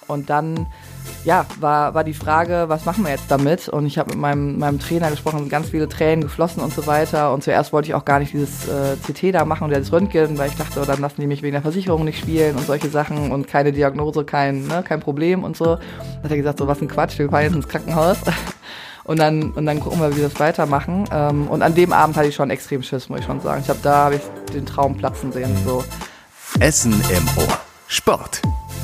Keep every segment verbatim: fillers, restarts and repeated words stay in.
und dann ja, war, war die Frage, was machen wir jetzt damit? Und ich habe mit meinem, meinem Trainer gesprochen, ganz viele Tränen geflossen und so weiter. Und zuerst wollte ich auch gar nicht dieses äh, C T da machen oder das Röntgen, weil ich dachte, oh, dann lassen die mich wegen der Versicherung nicht spielen und solche Sachen und keine Diagnose, kein, ne, kein Problem und so. Dann hat er gesagt, so was ein Quatsch, wir fahren jetzt ins Krankenhaus. Und dann, und dann gucken wir, wie wir das weitermachen. Ähm, und an dem Abend hatte ich schon extrem Schiss, muss ich schon sagen. Ich habe da habe ich den Traum platzen sehen. So. Essen im Ohr. Sport.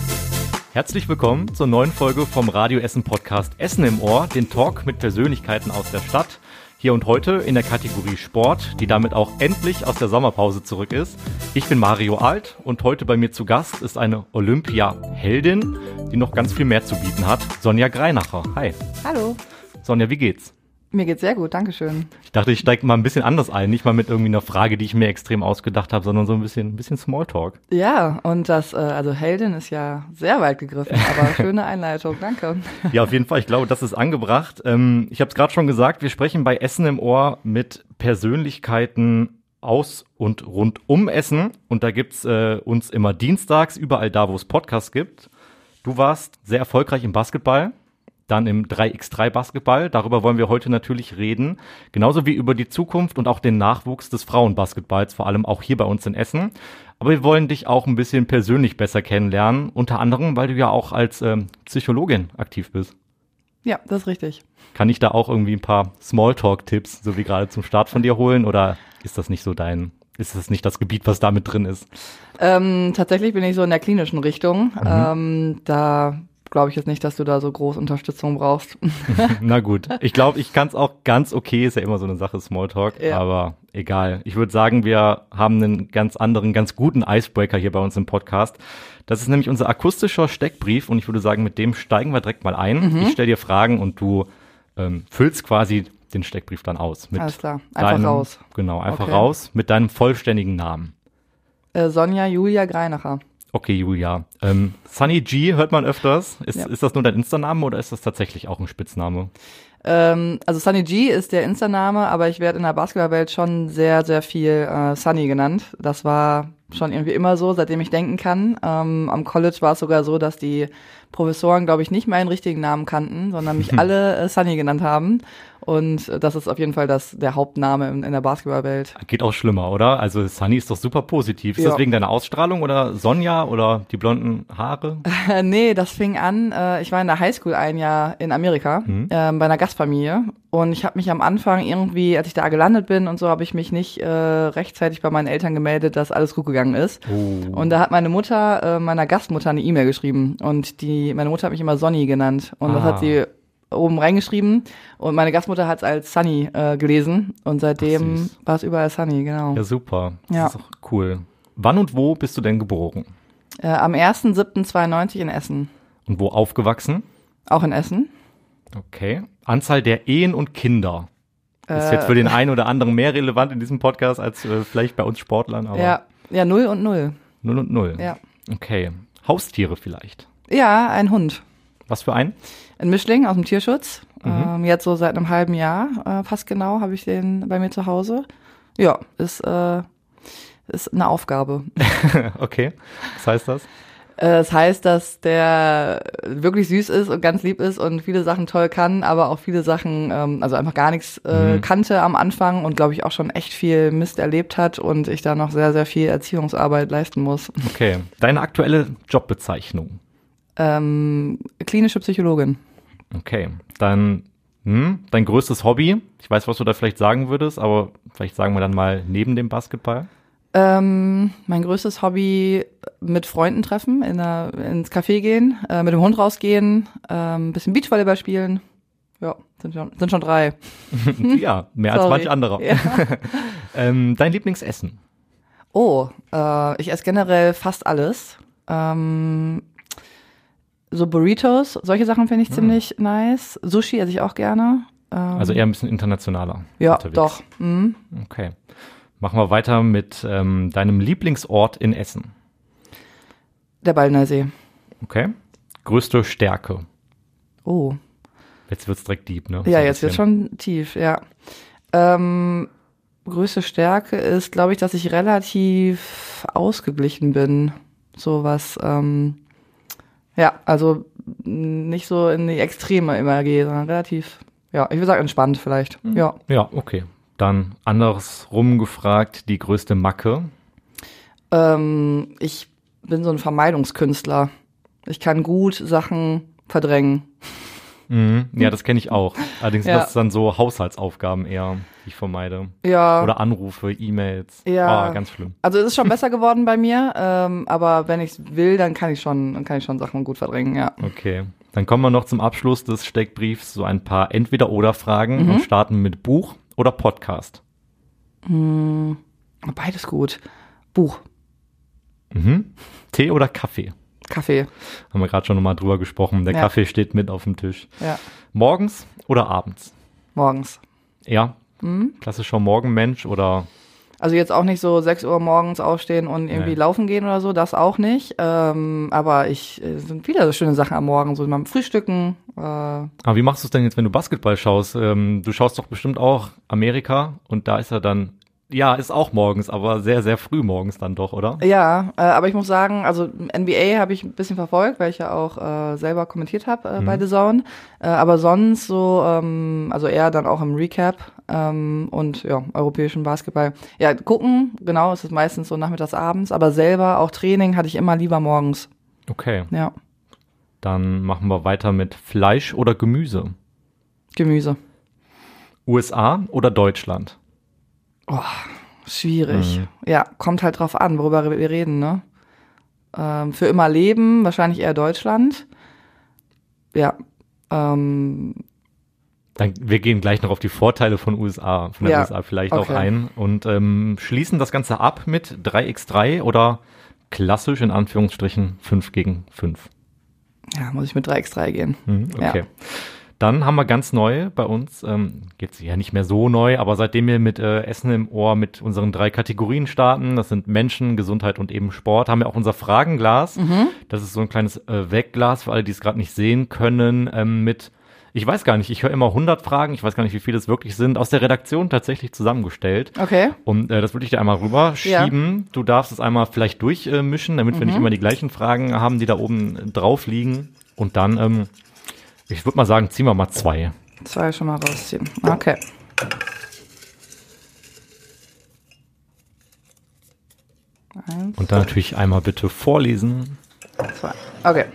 Herzlich willkommen zur neuen Folge vom Radio Essen Podcast Essen im Ohr, den Talk mit Persönlichkeiten aus der Stadt. Hier und heute in der Kategorie Sport, die damit auch endlich aus der Sommerpause zurück ist. Ich bin Mario Alt und heute bei mir zu Gast ist eine Olympia-Heldin, die noch ganz viel mehr zu bieten hat, Sonja Greinacher. Hi. Hallo. Sonja, wie geht's? Mir geht's sehr gut, dankeschön. Ich dachte, ich steige mal ein bisschen anders ein, nicht mal mit irgendwie einer Frage, die ich mir extrem ausgedacht habe, sondern so ein bisschen, ein bisschen Smalltalk. Ja, und das, äh, also Heldin ist ja sehr weit gegriffen, aber schöne Einleitung, danke. Ja, auf jeden Fall, ich glaube, das ist angebracht. Ähm, ich habe es gerade schon gesagt, wir sprechen bei Essen im Ohr mit Persönlichkeiten aus und rund um Essen. Und da gibt's äh, uns immer dienstags, überall da, wo es Podcasts gibt. Du warst sehr erfolgreich im Basketball. Dann im drei gegen drei Basketball. Darüber wollen wir heute natürlich reden. Genauso wie über die Zukunft und auch den Nachwuchs des Frauenbasketballs, vor allem auch hier bei uns in Essen. Aber wir wollen dich auch ein bisschen persönlich besser kennenlernen. Unter anderem, weil du ja auch als ähm, Psychologin aktiv bist. Ja, das ist richtig. Kann ich da auch irgendwie ein paar Smalltalk-Tipps, so wie gerade zum Start von dir holen? Oder ist das nicht so dein, ist das nicht das Gebiet, was da mit drin ist? Ähm, tatsächlich bin ich so in der klinischen Richtung. Mhm. Ähm, da glaube ich jetzt nicht, dass du da so groß Unterstützung brauchst. Na gut, ich glaube, ich kann es auch ganz okay, ist ja immer so eine Sache, Smalltalk, ja. Aber egal. Ich würde sagen, wir haben einen ganz anderen, ganz guten Icebreaker hier bei uns im Podcast. Das ist nämlich unser akustischer Steckbrief und ich würde sagen, mit dem steigen wir direkt mal ein. Mhm. Ich stelle dir Fragen und du ähm, füllst quasi den Steckbrief dann aus. Mit Alles klar, einfach deinem, raus. Genau, einfach okay. raus mit deinem vollständigen Namen. Äh, Sonja Julia Greinacher. Okay, Julia. Ähm, Sunny G hört man öfters. Ist, ja. ist das nur dein Insta-Name oder ist das tatsächlich auch ein Spitzname? Ähm, also Sunny G ist der Insta-Name, aber ich werde in der Basketballwelt schon sehr, sehr viel äh, Sunny genannt. Das war schon irgendwie immer so, seitdem ich denken kann. Ähm, am College war es sogar so, dass die Professoren, glaube ich, nicht meinen richtigen Namen kannten, sondern mich alle äh, Sunny genannt haben. Und das ist auf jeden Fall das, der Hauptname in, in der Basketballwelt. Geht auch schlimmer, oder? Also Sunny ist doch super positiv. Ist ja. das wegen deiner Ausstrahlung oder Sonja oder die blonden Haare? Äh, nee, das fing an, äh, ich war in der Highschool ein Jahr in Amerika, mhm. äh, bei einer Gastfamilie. Und ich habe mich am Anfang irgendwie, als ich da gelandet bin und so, habe ich mich nicht äh, rechtzeitig bei meinen Eltern gemeldet, dass alles gut gegangen ist. Oh. Und da hat meine Mutter äh, meiner Gastmutter eine E-Mail geschrieben. Und die meine Mutter hat mich immer Sonny genannt. Und ah. das hat sie oben reingeschrieben und meine Gastmutter hat es als Sunny äh, gelesen und seitdem war es überall Sunny, genau. Ja, super. Das ja. ist auch cool. Wann und wo bist du denn geboren? Äh, am erster siebter zweiundneunzig in Essen. Und wo aufgewachsen? Auch in Essen. Okay. Anzahl der Ehen und Kinder. Äh, ist jetzt für den einen oder anderen mehr relevant in diesem Podcast als äh, vielleicht bei uns Sportlern. Aber ja, ja, null und null. Null und null. Ja. Okay. Haustiere vielleicht? Ja, ein Hund. Was für ein? Ein Mischling aus dem Tierschutz. Mhm. Ähm, jetzt so seit einem halben Jahr, äh, fast genau, habe ich den bei mir zu Hause. Ja, ist, äh, ist eine Aufgabe. Okay, was heißt das? Äh, das heißt, dass der wirklich süß ist und ganz lieb ist und viele Sachen toll kann, aber auch viele Sachen, ähm, also einfach gar nichts äh, mhm. kannte am Anfang und glaube ich auch schon echt viel Mist erlebt hat und ich da noch sehr, sehr viel Erziehungsarbeit leisten muss. Okay, deine aktuelle Jobbezeichnung? Ähm, klinische Psychologin. Okay, dann hm, dein größtes Hobby. Ich weiß, was du da vielleicht sagen würdest, aber vielleicht sagen wir dann mal neben dem Basketball. Ähm, mein größtes Hobby mit Freunden treffen, in der, ins Café gehen, äh, mit dem Hund rausgehen, ein ähm, bisschen Beachvolleyball spielen. Ja, sind schon, sind schon drei. Ja, mehr als manch anderer. Ja. ähm, dein Lieblingsessen? Oh, äh, ich esse generell fast alles. Ähm, So Burritos, solche Sachen finde ich mhm. ziemlich nice. Sushi esse ich auch gerne. Ähm, also eher ein bisschen internationaler. Ja, unterwegs. doch. Mhm. Okay. Machen wir weiter mit ähm, deinem Lieblingsort in Essen. Der Ballner See. Okay. Größte Stärke? Oh. Jetzt wird's direkt deep, ne? Ja, jetzt wird's schon tief, ja. Ähm, größte Stärke ist, glaube ich, dass ich relativ ausgeglichen bin. So was, ähm, ja, also nicht so in die Extreme immer gehe, sondern relativ, ja, ich würde sagen entspannt vielleicht. Mhm. Ja. Ja, okay. Dann andersrum gefragt, die größte Macke? Ähm, ich bin so ein Vermeidungskünstler. Ich kann gut Sachen verdrängen. Mhm. Ja, das kenne ich auch. Allerdings Ja. sind das dann so Haushaltsaufgaben eher, die ich vermeide. Ja. Oder Anrufe, E-Mails. Ja. Ah, ganz schlimm. Also es ist schon besser geworden bei mir, ähm, aber wenn ich will, dann kann ich schon, dann kann ich schon Sachen gut verdrängen, ja. Okay. Dann kommen wir noch zum Abschluss des Steckbriefs so ein paar Entweder-Oder-Fragen Mhm. und starten mit Buch oder Podcast. Hm, beides gut. Buch, Mhm. Tee oder Kaffee? Kaffee, Haben wir gerade schon nochmal drüber gesprochen. Der Ja. Kaffee steht mit auf dem Tisch. ja, Morgens oder abends? morgens. Ja, Mhm. klassischer Morgenmensch oder Also jetzt auch nicht so sechs Uhr morgens aufstehen und irgendwie Nee. laufen gehen oder so, das auch nicht. Ähm, aber ich, es sind viele schöne Sachen am Morgen, so beim Frühstücken. Äh, Aber wie machst du es denn jetzt, wenn du Basketball schaust? Ähm, du schaust doch bestimmt auch Amerika und da ist er dann, ja, ist auch morgens, aber sehr, sehr früh morgens dann doch, oder? ja, äh, aber ich muss sagen, also N B A habe ich ein bisschen verfolgt, weil ich ja auch äh, selber kommentiert habe äh, Mhm. bei The Zone. Äh, aber sonst so, ähm, also eher dann auch im Recap ähm, und ja, europäischen Basketball. Ja, gucken, genau, es ist meistens so nachmittags, abends, aber selber auch Training hatte ich immer lieber morgens. Okay, Ja, dann machen wir weiter mit Fleisch oder Gemüse. Gemüse. U S A oder Deutschland? Schwierig. Mhm. Ja, kommt halt drauf an, worüber wir reden, ne? Ähm, für immer leben, wahrscheinlich eher Deutschland. Ja. Ähm, Dann, wir gehen gleich noch auf die Vorteile von U S A, von der Ja, U S A vielleicht auch okay. ein und ähm, schließen das Ganze ab mit drei gegen drei oder klassisch in Anführungsstrichen fünf gegen fünf. ja, muss ich mit drei gegen drei gehen. Mhm, okay. Ja. Dann haben wir ganz neu bei uns, ähm, jetzt ja nicht mehr so neu, aber seitdem wir mit äh, Essen im Ohr mit unseren drei Kategorien starten, das sind Menschen, Gesundheit und eben Sport, haben wir auch unser Fragenglas. Mhm. Das ist so ein kleines äh, Wegglas für alle, die es gerade nicht sehen können, ähm, mit, ich weiß gar nicht, ich höre immer hundert Fragen, ich weiß gar nicht, wie viele es wirklich sind, aus der Redaktion tatsächlich zusammengestellt. Okay. Und äh, das würde ich dir einmal rüberschieben. Du darfst es einmal vielleicht durchmischen, damit wir nicht immer die gleichen Fragen haben, die da oben drauf liegen. Und dann, ähm, ich würde mal sagen, ziehen wir mal zwei. Zwei schon mal rausziehen. Okay. Eins, Und dann natürlich einmal bitte vorlesen. zwei. Okay.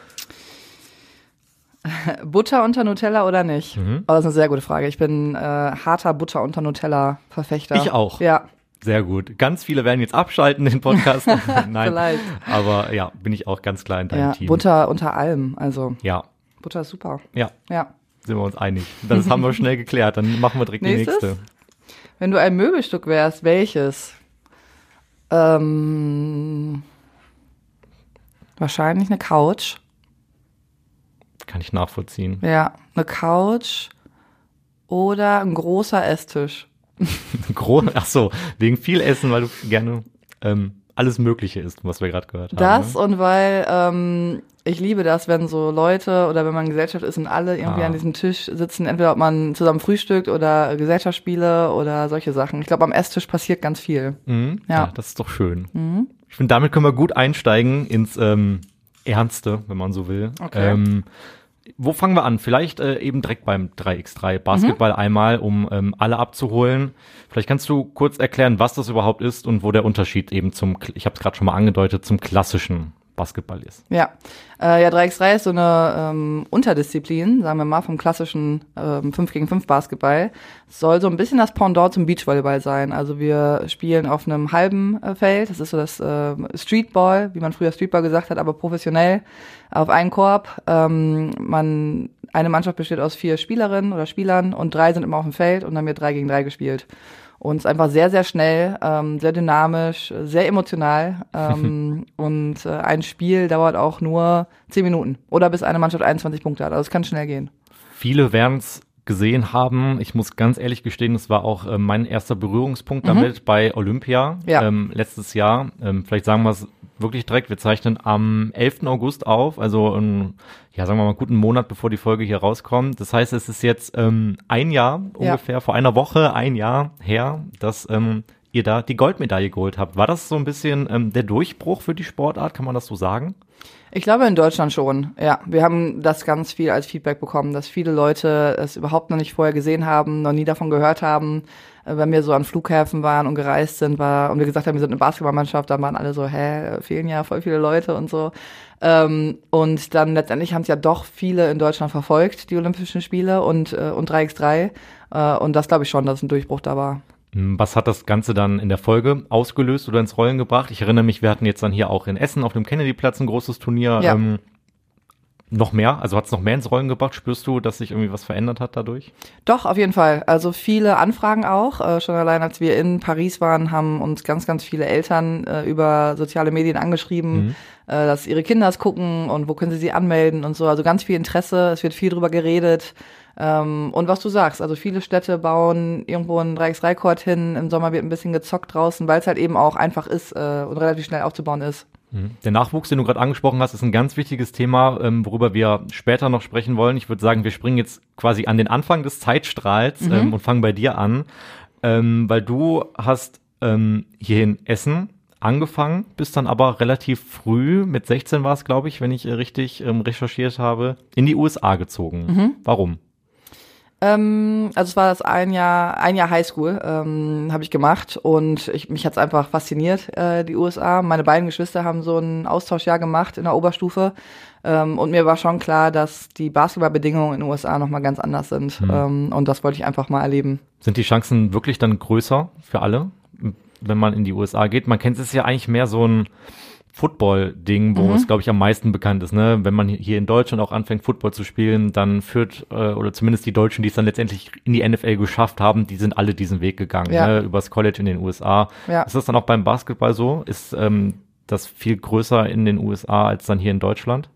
Butter unter Nutella oder nicht? Mhm. Oh, das ist eine sehr gute Frage. Ich bin äh, harter Butter unter Nutella-Verfechter. Ich auch. Ja, Sehr gut. Ganz viele werden jetzt abschalten, den Podcast. Nein, vielleicht. aber ja, bin ich auch ganz klar in deinem Ja, Team. Butter unter allem. Also, Ja, Butter ist super. ja, Ja. sind wir uns einig. Das haben wir schnell geklärt. Dann machen wir direkt Nächstes? die nächste. Wenn du ein Möbelstück wärst, welches? Ähm, wahrscheinlich eine Couch. Kann ich nachvollziehen. Ja, eine Couch oder ein großer Esstisch. Gro Ach so, wegen viel Essen, weil du gerne ähm, alles Mögliche isst, was wir gerade gehört haben. Das Ne? und weil ähm, ich liebe das, wenn so Leute oder wenn man in Gesellschaft ist und alle irgendwie Ah. an diesem Tisch sitzen, entweder ob man zusammen frühstückt oder Gesellschaftsspiele oder solche Sachen. Ich glaube, am Esstisch passiert ganz viel. Mhm. Ja. Ja. das ist doch schön. Mhm. Ich finde, damit können wir gut einsteigen ins ähm, Ernste, wenn man so will. Okay. Ähm, wo fangen wir an? Vielleicht äh, eben direkt beim drei gegen drei Basketball Mhm. einmal, um ähm, alle abzuholen. Vielleicht kannst du kurz erklären, was das überhaupt ist und wo der Unterschied eben zum, ich habe es gerade schon mal angedeutet, zum klassischen Basketball ist. Ja, äh, ja, drei gegen drei ist so eine ähm, Unterdisziplin, sagen wir mal, vom klassischen ähm, fünf gegen fünf Basketball. Es soll so ein bisschen das Pendant zum Beachvolleyball sein. Also wir spielen auf einem halben äh, Feld, das ist so das äh, Streetball, wie man früher Streetball gesagt hat, aber professionell auf einen Korb. Ähm, man eine Mannschaft besteht aus vier Spielerinnen oder Spielern und drei sind immer auf dem Feld und dann wird drei gegen drei gespielt. Und es ist einfach sehr, sehr schnell, ähm, sehr dynamisch, sehr emotional. Ähm, und äh, ein Spiel dauert auch nur zehn Minuten. Oder bis eine Mannschaft einundzwanzig Punkte hat. Also es kann schnell gehen. Viele werden es gesehen haben. Ich muss ganz ehrlich gestehen, es war auch äh, mein erster Berührungspunkt damit bei Olympia Ja. ähm, letztes Jahr. Ähm, vielleicht sagen wir es wirklich direkt. Wir zeichnen am elften August auf, also einen, ja, sagen wir mal, guten Monat, bevor die Folge hier rauskommt. Das heißt, es ist jetzt ähm, ein Jahr ungefähr, vor einer Woche, ein Jahr her, dass ähm, ihr da die Goldmedaille geholt habt. War das so ein bisschen ähm, der Durchbruch für die Sportart? Kann man das so sagen? Ich glaube in Deutschland schon, ja. Wir haben das ganz viel als Feedback bekommen, dass viele Leute es überhaupt noch nicht vorher gesehen haben, noch nie davon gehört haben. Wenn wir so an Flughäfen waren und gereist sind, war und wir gesagt haben, wir sind eine Basketballmannschaft, dann waren alle so, hä, fehlen ja voll viele Leute und so. Ähm, und dann letztendlich haben es ja doch viele in Deutschland verfolgt, die Olympischen Spiele und, äh, und drei gegen drei. Äh, und das glaube ich schon, dass ein Durchbruch da war. Was hat das Ganze dann in der Folge ausgelöst oder ins Rollen gebracht? Ich erinnere mich, wir hatten jetzt dann hier auch in Essen auf dem Kennedy-Platz ein großes Turnier. Ja. Ähm, noch mehr? Also hat es noch mehr ins Rollen gebracht? Spürst du, dass sich irgendwie was verändert hat dadurch? Doch, auf jeden Fall. Also viele Anfragen auch. Äh, schon allein, als wir in Paris waren, haben uns ganz, ganz viele Eltern äh, über soziale Medien angeschrieben, mhm. äh, dass ihre Kinder es gucken und wo können sie sie anmelden und so. Also ganz viel Interesse. Es wird viel drüber geredet. Ähm, und was du sagst, also viele Städte bauen irgendwo einen drei gegen drei Court hin, im Sommer wird ein bisschen gezockt draußen, weil es halt eben auch einfach ist äh, und relativ schnell aufzubauen ist. Der Nachwuchs, den du gerade angesprochen hast, ist ein ganz wichtiges Thema, ähm, worüber wir später noch sprechen wollen. Ich würde sagen, wir springen jetzt quasi an den Anfang des Zeitstrahls mhm. ähm, und fangen bei dir an, ähm, weil du hast ähm, hier in Essen angefangen, bist dann aber relativ früh, mit sechzehn war es, glaube ich, wenn ich äh, richtig ähm, recherchiert habe, in die U S A gezogen. Mhm. Warum? Ähm, also es war das ein Jahr, ein Jahr Highschool, ähm, habe ich gemacht und ich, mich hat's einfach fasziniert, äh, die U S A. Meine beiden Geschwister haben so ein Austauschjahr gemacht in der Oberstufe ähm, und mir war schon klar, dass die Basketballbedingungen in den U S A nochmal ganz anders sind mhm. ähm, und das wollte ich einfach mal erleben. Sind die Chancen wirklich dann größer für alle, wenn man in die U S A geht? Man kennt es ja eigentlich mehr so ein Football-Ding, wo mhm. es, glaube ich, am meisten bekannt ist, ne? Wenn man hier in Deutschland auch anfängt, Football zu spielen, dann führt, äh, oder zumindest die Deutschen, die es dann letztendlich in die N F L geschafft haben, die sind alle diesen Weg gegangen, ja. ne? Übers College in den U S A. Ja. Ist das dann auch beim Basketball so? Ist ähm, das viel größer in den U S A als dann hier in Deutschland?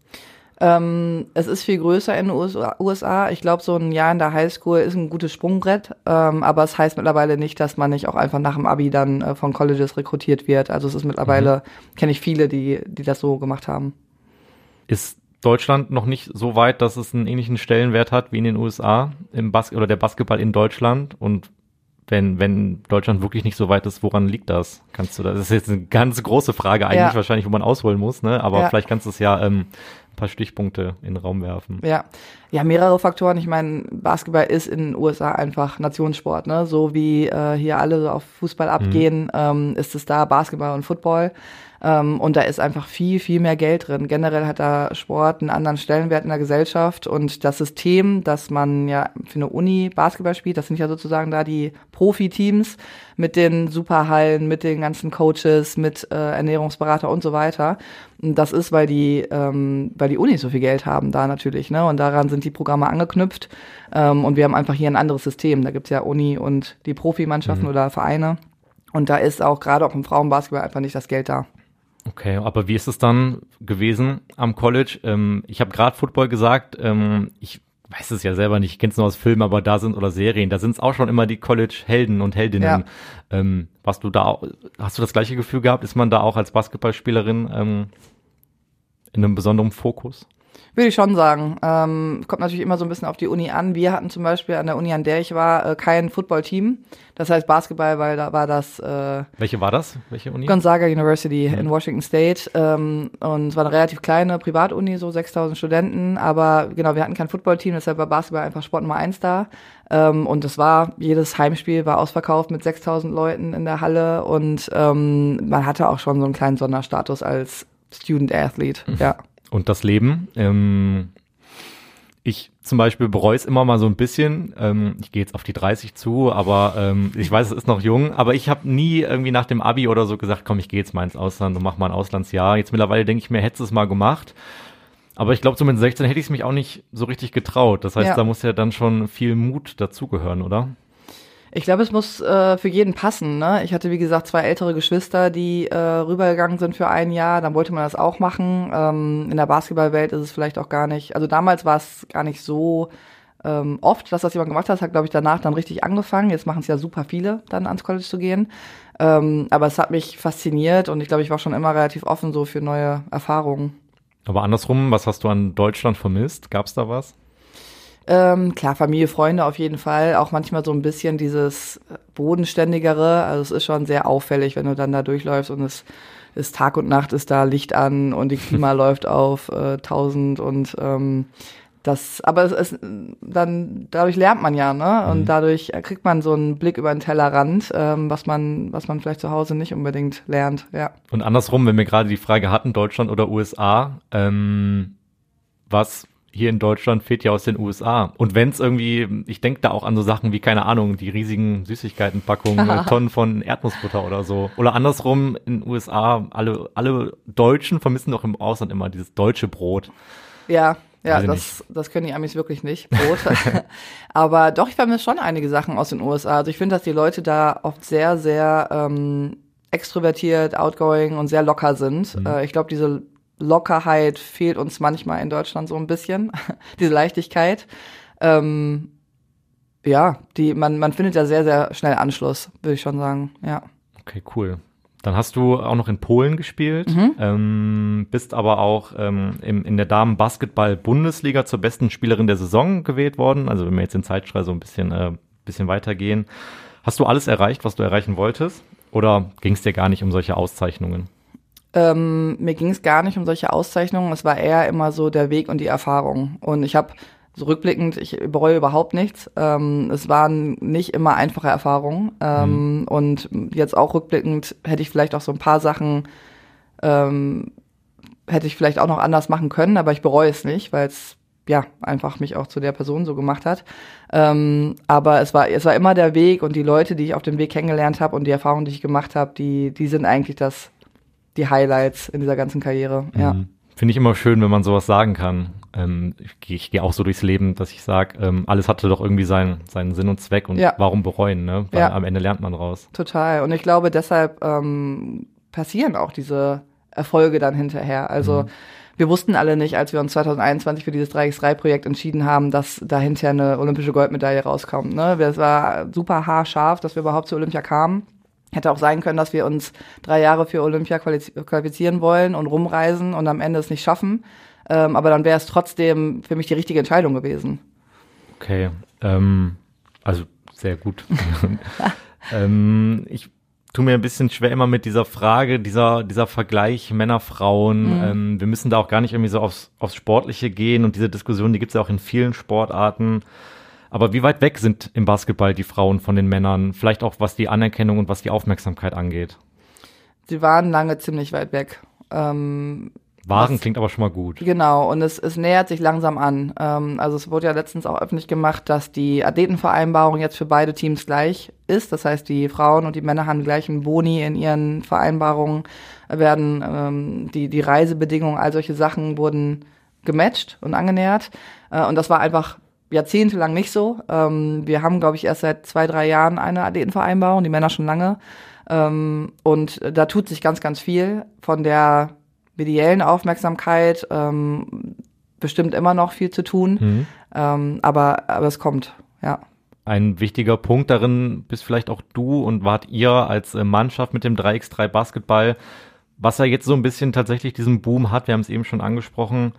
Ähm, es ist viel größer in den U S A. Ich glaube, so ein Jahr in der Highschool ist ein gutes Sprungbrett, ähm, aber es heißt mittlerweile nicht, dass man nicht auch einfach nach dem Abi dann äh, von Colleges rekrutiert wird. Also es ist mittlerweile, mhm. kenne ich viele, die die das so gemacht haben. Ist Deutschland noch nicht so weit, dass es einen ähnlichen Stellenwert hat wie in den U S A im Bas- oder der Basketball in Deutschland? Und wenn wenn Deutschland wirklich nicht so weit ist, woran liegt das? Kannst du das? Das ist jetzt eine ganz große Frage eigentlich ja. wahrscheinlich, wo man ausholen muss, ne? Aber ja. vielleicht kannst du es ja ähm, paar Stichpunkte in den Raum werfen. Ja, ja, mehrere Faktoren. Ich meine, Basketball ist in den U S A einfach Nationssport, ne? So wie äh, hier alle so auf Fußball abgehen, mhm. ähm, ist es da Basketball und Football. Ähm, und da ist einfach viel, viel mehr Geld drin. Generell hat da Sport einen anderen Stellenwert in der Gesellschaft und das System, dass man ja für eine Uni Basketball spielt, das sind ja sozusagen da die Profiteams mit den Superhallen, mit den ganzen Coaches, mit äh, Ernährungsberater und so weiter. Und das ist, weil die, ähm, weil die Unis so viel Geld haben da natürlich, ne? Und daran sind die Programme angeknüpft. Ähm, und wir haben einfach hier ein anderes System. Da gibt's ja Uni und die Profimannschaften mhm. oder Vereine. Und da ist auch gerade auch im Frauenbasketball einfach nicht das Geld da. Okay, aber wie ist es dann gewesen am College? Ähm, ich habe gerade Football gesagt, ähm, ich weiß es ja selber nicht, ich kenne es nur aus Filmen, aber da sind oder Serien, da sind es auch schon immer die College-Helden und Heldinnen. Ja. Ähm, warst du da auch, hast du das gleiche Gefühl gehabt? Ist man da auch als Basketballspielerin ähm, in einem besonderen Fokus? Würde ich schon sagen. Ähm, kommt natürlich immer so ein bisschen auf die Uni an. Wir hatten zum Beispiel an der Uni, an der ich war, äh, kein Football-Team. Das heißt Basketball, weil da war das äh, Welche war das? Welche Uni? Gonzaga University mhm. in Washington State. Ähm, und es war eine relativ kleine Privatuni, so sechstausend Studenten. Aber genau, wir hatten kein Football-Team, deshalb war Basketball einfach Sport Nummer eins da. Ähm, und es war, jedes Heimspiel war ausverkauft mit sechstausend Leuten in der Halle. Und ähm, man hatte auch schon so einen kleinen Sonderstatus als Student-Athlete, mhm. ja. Und das Leben, ähm, ich zum Beispiel bereue es immer mal so ein bisschen, ähm, ich gehe jetzt auf die dreißig zu, aber ähm, ich weiß, es ist noch jung, aber ich habe nie irgendwie nach dem Abi oder so gesagt, komm, ich gehe jetzt mal ins Ausland und mach mal ein Auslandsjahr. Jetzt mittlerweile denke ich mir, hättest du es mal gemacht, aber ich glaube, so mit sechzehn hätte ich es mich auch nicht so richtig getraut. Das heißt, ja. da muss ja dann schon viel Mut dazugehören, oder? Ich glaube, es muss äh, für jeden passen, ne? Ich hatte, wie gesagt, zwei ältere Geschwister, die äh, rübergegangen sind für ein Jahr. Dann wollte man das auch machen. Ähm, in der Basketballwelt ist es vielleicht auch gar nicht, also damals war es gar nicht so ähm, oft, dass das jemand gemacht hat. Hat, glaube ich, danach dann richtig angefangen. Jetzt machen es ja super viele, dann ans College zu gehen. Ähm, aber es hat mich fasziniert und ich glaube, ich war schon immer relativ offen so für neue Erfahrungen. Aber andersrum, was hast du an Deutschland vermisst? Gab's da was? Ähm, klar, Familie, Freunde auf jeden Fall. Auch manchmal so ein bisschen dieses Bodenständigere. Also es ist schon sehr auffällig, wenn du dann da durchläufst und es ist Tag und Nacht, ist da Licht an und die Klima läuft auf äh, tausend und ähm, das, aber es ist dann, dadurch lernt man ja, ne? Und mhm. dadurch kriegt man so einen Blick über den Tellerrand, ähm, was man, was man vielleicht zu Hause nicht unbedingt lernt, ja. Und andersrum, wenn wir gerade die Frage hatten, Deutschland oder U S A, ähm, was hier in Deutschland fehlt ja aus den U S A. Und wenn es irgendwie, ich denke da auch an so Sachen wie, keine Ahnung, die riesigen Süßigkeitenpackungen, äh, Tonnen von Erdnussbutter oder so. Oder andersrum, in den U S A, alle, alle Deutschen vermissen doch im Ausland immer dieses deutsche Brot. Ja. Ja, das, das können die Amis wirklich nicht, Brot. Aber doch, ich vermisse schon einige Sachen aus den U S A. Also ich finde, dass die Leute da oft sehr, sehr ähm, extrovertiert, outgoing und sehr locker sind. Mhm. Äh, ich glaube, diese Lockerheit fehlt uns manchmal in Deutschland so ein bisschen, diese Leichtigkeit. Ähm, ja, die man, man findet ja sehr, sehr schnell Anschluss, würde ich schon sagen, ja. Okay, cool. Dann hast du auch noch in Polen gespielt, mhm. ähm, bist aber auch ähm, im, in der Damen-Basketball-Bundesliga zur besten Spielerin der Saison gewählt worden. Also wenn wir jetzt den Zeitstrahl so ein bisschen, äh, bisschen weitergehen. Hast du alles erreicht, was du erreichen wolltest? Oder ging es dir gar nicht um solche Auszeichnungen? Ähm, mir ging es gar nicht um solche Auszeichnungen. Es war eher immer so der Weg und die Erfahrung. Und ich habe so rückblickend, ich bereue überhaupt nichts. Ähm, es waren nicht immer einfache Erfahrungen. Ähm, mhm. Und jetzt auch rückblickend hätte ich vielleicht auch so ein paar Sachen, ähm, hätte ich vielleicht auch noch anders machen können, aber ich bereue es nicht, weil es ja einfach mich auch zu der Person so gemacht hat. Ähm, aber es war, es war immer der Weg und die Leute, die ich auf dem Weg kennengelernt habe und die Erfahrungen, die ich gemacht habe, die, die sind eigentlich das, die Highlights in dieser ganzen Karriere. Mhm. Ja. Finde ich immer schön, wenn man sowas sagen kann. Ähm, ich ich gehe auch so durchs Leben, dass ich sage, ähm, alles hatte doch irgendwie seinen, seinen Sinn und Zweck und ja. warum bereuen, ne? Weil ja. am Ende lernt man raus. Total. Und ich glaube, deshalb ähm, passieren auch diese Erfolge dann hinterher. Also mhm. wir wussten alle nicht, als wir uns zwanzig einundzwanzig für dieses drei gegen drei Projekt entschieden haben, dass dahinter eine olympische Goldmedaille rauskommt. Ne? Es war super haarscharf, dass wir überhaupt zu Olympia kamen. Hätte auch sein können, dass wir uns drei Jahre für Olympia qualifizieren wollen und rumreisen und am Ende es nicht schaffen. Ähm, aber dann wäre es trotzdem für mich die richtige Entscheidung gewesen. Okay, ähm, also sehr gut. ähm, ich tue mir ein bisschen schwer immer mit dieser Frage, dieser dieser Vergleich Männer, Frauen. Mhm. Ähm, wir müssen da auch gar nicht irgendwie so aufs, aufs Sportliche gehen und diese Diskussion, die gibt es ja auch in vielen Sportarten. Aber wie weit weg sind im Basketball die Frauen von den Männern? Vielleicht auch, was die Anerkennung und was die Aufmerksamkeit angeht. Sie waren lange ziemlich weit weg. Ähm, Waren was, klingt aber schon mal gut. Genau, und es, es nähert sich langsam an. Ähm, also es wurde ja letztens auch öffentlich gemacht, dass die Athletenvereinbarung jetzt für beide Teams gleich ist. Das heißt, die Frauen und die Männer haben die gleichen Boni in ihren Vereinbarungen, werden ähm, die, die Reisebedingungen, all solche Sachen wurden gematcht und angenähert. Äh, und das war einfach jahrzehntelang nicht so. Ähm, wir haben, glaube ich, erst seit zwei, drei Jahren eine Athletenvereinbarung, die Männer schon lange. Ähm, und da tut sich ganz, ganz viel. Von der mediellen Aufmerksamkeit ähm, bestimmt immer noch viel zu tun. Mhm. Ähm, aber, aber es kommt, ja. Ein wichtiger Punkt darin bist vielleicht auch du und wart ihr als Mannschaft mit dem drei gegen drei Basketball, was ja jetzt so ein bisschen tatsächlich diesen Boom hat. Wir haben es eben schon angesprochen.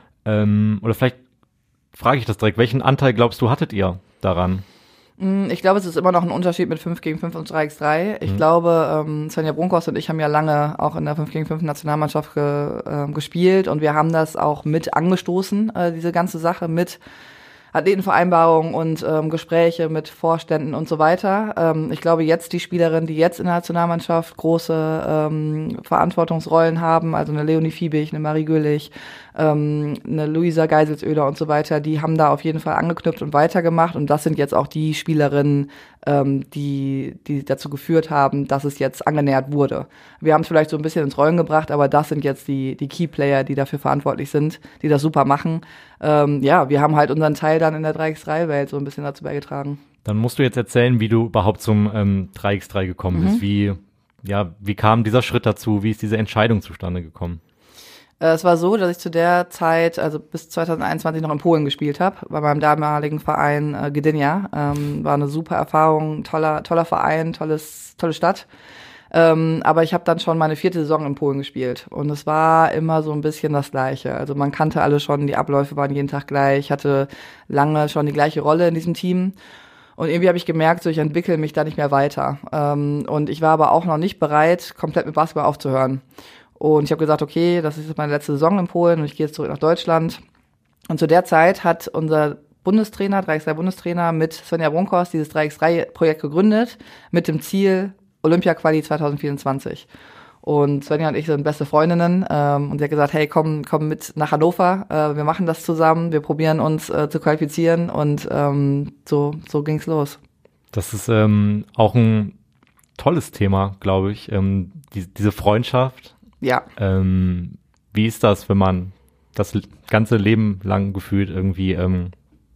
Ähm, oder vielleicht frage ich das direkt. Welchen Anteil glaubst du, hattet ihr daran? Ich glaube, es ist immer noch ein Unterschied mit fünf gegen fünf und drei gegen drei. Ich mhm. glaube, ähm, Svenja Brunkhorst und ich haben ja lange auch in der fünf gegen fünf Nationalmannschaft ge, äh, gespielt und wir haben das auch mit angestoßen, äh, diese ganze Sache mit Athletenvereinbarungen und ähm, Gespräche mit Vorständen und so weiter. Ähm, ich glaube, jetzt die Spielerinnen, die jetzt in der Nationalmannschaft große ähm, Verantwortungsrollen haben, also eine Leonie Fiebig, eine Marie Güllich, ähm, eine Luisa Geiselsöder und so weiter, die haben da auf jeden Fall angeknüpft und weitergemacht und das sind jetzt auch die Spielerinnen, ähm, die die dazu geführt haben, dass es jetzt angenähert wurde. Wir haben es vielleicht so ein bisschen ins Rollen gebracht, aber das sind jetzt die die Key-Player, die dafür verantwortlich sind, die das super machen. Ähm, ja, wir haben halt unseren Teil dann in der drei gegen drei Welt so ein bisschen dazu beigetragen. Dann musst du jetzt erzählen, wie du überhaupt zum ähm, drei gegen drei gekommen mhm. bist. Wie, ja, wie kam dieser Schritt dazu? Wie ist diese Entscheidung zustande gekommen? Äh, es war so, dass ich zu der Zeit, also bis zwanzig einundzwanzig noch in Polen gespielt habe, bei meinem damaligen Verein äh, Gdynia. Ähm, war eine super Erfahrung, toller toller Verein, tolles tolle Stadt. Ähm, aber ich habe dann schon meine vierte Saison in Polen gespielt und es war immer so ein bisschen das Gleiche. Also man kannte alle schon, die Abläufe waren jeden Tag gleich, hatte lange schon die gleiche Rolle in diesem Team. Und irgendwie habe ich gemerkt, so ich entwickle mich da nicht mehr weiter. Ähm, und ich war aber auch noch nicht bereit, komplett mit Basketball aufzuhören. Und ich habe gesagt, okay, das ist jetzt meine letzte Saison in Polen und ich gehe jetzt zurück nach Deutschland. Und zu der Zeit hat unser Bundestrainer, drei gegen drei Bundestrainer mit Svenja Brunkhorst dieses drei gegen drei Projekt gegründet mit dem Ziel Olympia-Quali zwanzig vierundzwanzig. Und Svenja und ich sind beste Freundinnen ähm, und sie hat gesagt, hey, komm, komm mit nach Hannover, äh, wir machen das zusammen, wir probieren uns äh, zu qualifizieren und ähm, so, so ging's los. Das ist ähm, auch ein tolles Thema, glaube ich, ähm, die, diese Freundschaft. Ja. Ähm, wie ist das, wenn man das ganze Leben lang gefühlt irgendwie ähm,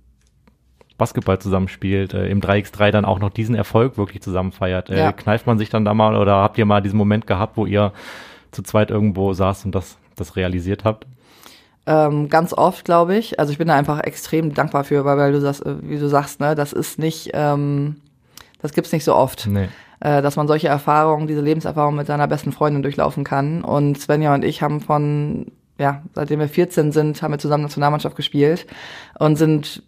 Basketball zusammenspielt, äh, im drei gegen drei dann auch noch diesen Erfolg wirklich zusammen feiert. Äh, ja. Kneift man sich dann da mal oder habt ihr mal diesen Moment gehabt, wo ihr zu zweit irgendwo saßt und das, das realisiert habt? Ähm, ganz oft, glaube ich. Also ich bin da einfach extrem dankbar für, weil, weil du sagst, wie du sagst, ne, das ist nicht, ähm, das gibt's nicht so oft. Nee. Äh, dass man solche Erfahrungen, diese Lebenserfahrung mit seiner besten Freundin durchlaufen kann. Und Svenja und ich haben von, ja, seitdem wir vierzehn sind, haben wir zusammen Nationalmannschaft gespielt und sind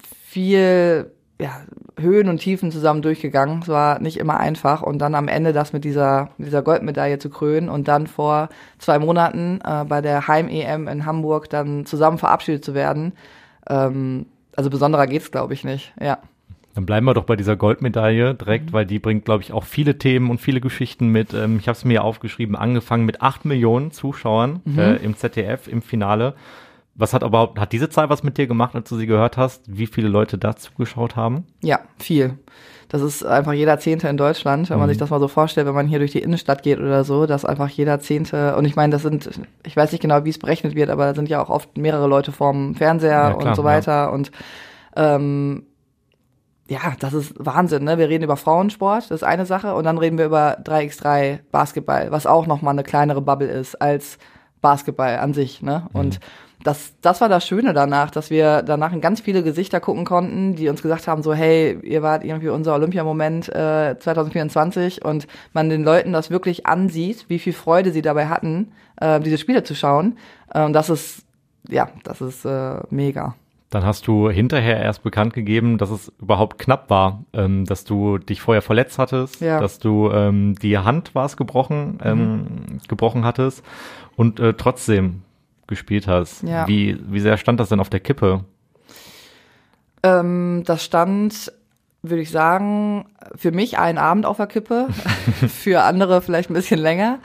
viel ja, Höhen und Tiefen zusammen durchgegangen. Es war nicht immer einfach und dann am Ende das mit dieser, mit dieser Goldmedaille zu krönen und dann vor zwei Monaten äh, bei der Heim-E M in Hamburg dann zusammen verabschiedet zu werden. Ähm, also besonderer geht's, glaube ich, nicht. Ja. Dann bleiben wir doch bei dieser Goldmedaille direkt, mhm. weil die bringt, glaube ich, auch viele Themen und viele Geschichten mit. Ähm, ich habe es mir aufgeschrieben, angefangen mit acht Millionen Zuschauern mhm. äh, im Z D F im Finale. Was hat überhaupt, hat diese Zahl was mit dir gemacht, als du sie gehört hast? Wie viele Leute da zugeschaut haben? Ja, viel. Das ist einfach jeder Zehnte in Deutschland, wenn man mhm. sich das mal so vorstellt, wenn man hier durch die Innenstadt geht oder so, dass einfach jeder Zehnte, und ich meine, das sind, ich weiß nicht genau, wie es berechnet wird, aber da sind ja auch oft mehrere Leute vorm Fernseher ja, klar, und so weiter ja. und ähm, ja, das ist Wahnsinn, ne? Wir reden über Frauensport, das ist eine Sache, und dann reden wir über drei gegen drei Basketball, was auch nochmal eine kleinere Bubble ist als Basketball an sich, ne? Mhm. Und Das, das war das Schöne danach, dass wir danach in ganz viele Gesichter gucken konnten, die uns gesagt haben, so hey, ihr wart irgendwie unser Olympiamoment äh, zwanzig vierundzwanzig, und man den Leuten das wirklich ansieht, wie viel Freude sie dabei hatten, äh, diese Spiele zu schauen. Und ähm, das ist, ja, das ist äh, mega. Dann hast du hinterher erst bekannt gegeben, dass es überhaupt knapp war, ähm, dass du dich vorher verletzt hattest, ja. dass du ähm, die Hand war's gebrochen, ähm, mhm. gebrochen hattest und äh, trotzdem gespielt hast. Ja. Wie, wie sehr stand das denn auf der Kippe? Ähm, das stand, würde ich sagen, für mich einen Abend auf der Kippe, für andere vielleicht ein bisschen länger.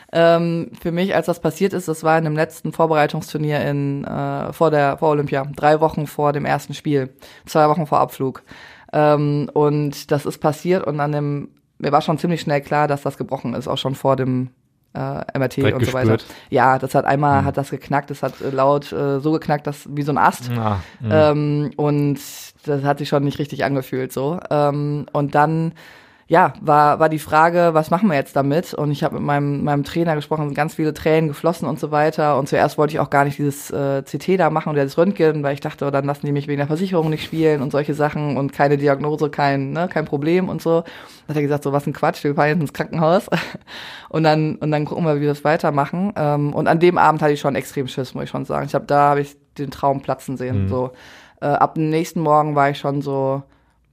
Ähm, für mich, als das passiert ist, das war in dem letzten Vorbereitungsturnier in, äh, vor der, vor Olympia, drei Wochen vor dem ersten Spiel, zwei Wochen vor Abflug. Ähm, und das ist passiert und an dem, mir war schon ziemlich schnell klar, dass das gebrochen ist, auch schon vor dem Äh, M R T Direkt und so gespürt. weiter. Ja, das hat einmal, mhm. hat das geknackt, das hat äh, laut äh, so geknackt, dass wie so ein Ast. Ah, ähm, und das hat sich schon nicht richtig angefühlt so. Ähm, und dann, ja, war war die Frage, was machen wir jetzt damit? Und ich habe mit meinem meinem Trainer gesprochen, sind ganz viele Tränen geflossen und so weiter. Und zuerst wollte ich auch gar nicht dieses äh, C T da machen oder das Röntgen, weil ich dachte, oh, dann lassen die mich wegen der Versicherung nicht spielen und solche Sachen und keine Diagnose, kein ne, kein Problem und so. Dann hat er gesagt, so was ein Quatsch, wir fahren jetzt ins Krankenhaus und dann und dann gucken wir, wie wir das weitermachen. Ähm, und an dem Abend hatte ich schon extrem Schiss, muss ich schon sagen. Ich habe da habe ich den Traum platzen sehen. Mhm. So äh, ab dem nächsten Morgen war ich schon so.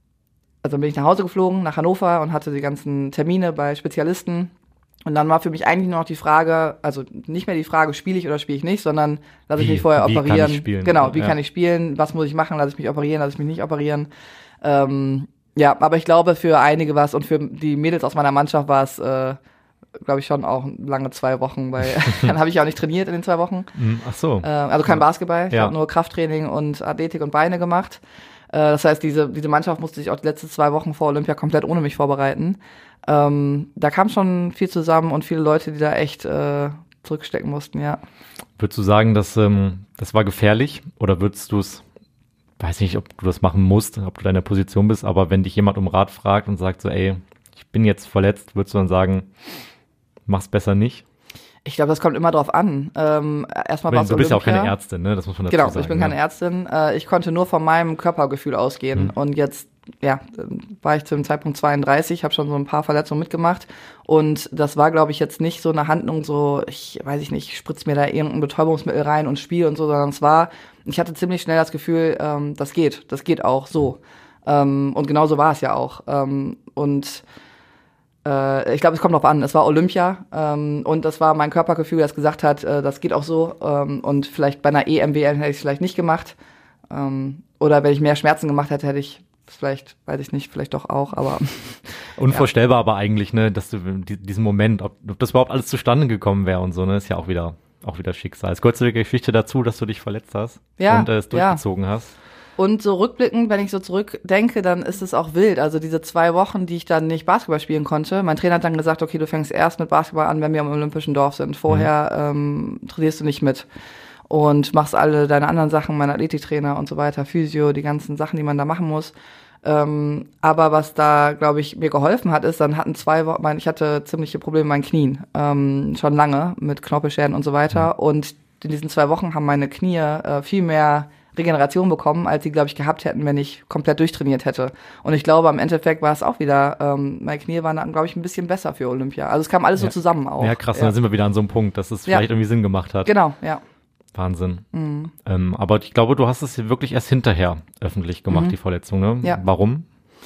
Also bin ich nach Hause geflogen, nach Hannover, und hatte die ganzen Termine bei Spezialisten. Und dann war für mich eigentlich nur noch die Frage, also nicht mehr die Frage, spiele ich oder spiele ich nicht, sondern lasse ich mich vorher wie operieren. Kann ich spielen? Genau, wie ja. kann ich spielen, was muss ich machen, lasse ich mich operieren, lasse ich mich nicht operieren. Ähm, ja, aber ich glaube, für einige war es, und für die Mädels aus meiner Mannschaft war es, äh, glaube ich, schon auch lange zwei Wochen, weil dann habe ich auch nicht trainiert in den zwei Wochen. Ach so. Äh, also kein Basketball, ich ja. habe nur Krafttraining und Athletik und Beine gemacht. Das heißt, diese diese Mannschaft musste sich auch die letzten zwei Wochen vor Olympia komplett ohne mich vorbereiten. Ähm, da kam schon viel zusammen und viele Leute, die da echt äh, zurückstecken mussten, ja. Würdest du sagen, dass ähm, das war gefährlich, oder würdest du es, weiß nicht, ob du das machen musst, ob du da in der Position bist, aber wenn dich jemand um Rat fragt und sagt so, ey, ich bin jetzt verletzt, würdest du dann sagen, mach's besser nicht? Ich glaube, das kommt immer drauf an. Ähm, erstmal war es Du bist ja auch Olympia. keine Ärztin, ne? Das muss man dazu genau, sagen. Genau, ich bin ja. keine Ärztin. Äh, ich konnte nur von meinem Körpergefühl ausgehen. Mhm. Und jetzt, ja, war ich zu dem Zeitpunkt zweiunddreißig, habe schon so ein paar Verletzungen mitgemacht. Und das war, glaube ich, jetzt nicht so eine Handlung, so, ich weiß ich nicht, ich spritze mir da irgendein Betäubungsmittel rein und spiele und so, sondern es war, ich hatte ziemlich schnell das Gefühl, ähm, das geht, das geht auch so. Ähm, und genau so war es ja auch. Ähm, und äh, ich glaube, es kommt drauf an. Es war Olympia ähm, und das war mein Körpergefühl, das gesagt hat, äh, das geht auch so. Ähm, und vielleicht bei einer E M W M hätte ich es vielleicht nicht gemacht. Ähm, oder wenn ich mehr Schmerzen gemacht hätte, hätte ich vielleicht, weiß ich nicht, vielleicht doch auch, aber unvorstellbar, ja. Aber eigentlich, ne, dass du diesen Moment, ob, ob das überhaupt alles zustande gekommen wäre und so, ne, ist ja auch wieder auch wieder Schicksal. Es gehört zu der Geschichte dazu, dass du dich verletzt hast ja, und äh, es durchgezogen ja. hast. Und so rückblickend, wenn ich so zurückdenke, dann ist es auch wild. Also diese zwei Wochen, die ich dann nicht Basketball spielen konnte. Mein Trainer hat dann gesagt, okay, du fängst erst mit Basketball an, wenn wir im Olympischen Dorf sind. Vorher mhm. ähm, trainierst du nicht mit. Und machst alle deine anderen Sachen, mein Athletiktrainer und so weiter, Physio, die ganzen Sachen, die man da machen muss. Ähm, aber was da, glaube ich, mir geholfen hat, ist, dann hatten zwei Wochen, ich hatte ziemliche Probleme mit meinen Knien, ähm, schon lange mit Knorpelschäden und so weiter. Mhm. Und in diesen zwei Wochen haben meine Knie äh, viel mehr Regeneration bekommen, als sie, glaube ich, gehabt hätten, wenn ich komplett durchtrainiert hätte. Und ich glaube, am Endeffekt war es auch wieder, ähm, meine Knie waren dann, glaube ich, ein bisschen besser für Olympia. Also es kam alles ja. so zusammen auch. Ja, krass, ja. Und dann sind wir wieder an so einem Punkt, dass es ja. vielleicht irgendwie Sinn gemacht hat. Genau, ja. Wahnsinn. Mhm. Ähm, aber ich glaube, du hast es wirklich erst hinterher öffentlich gemacht, mhm. die Verletzung, ne? Ja. Warum?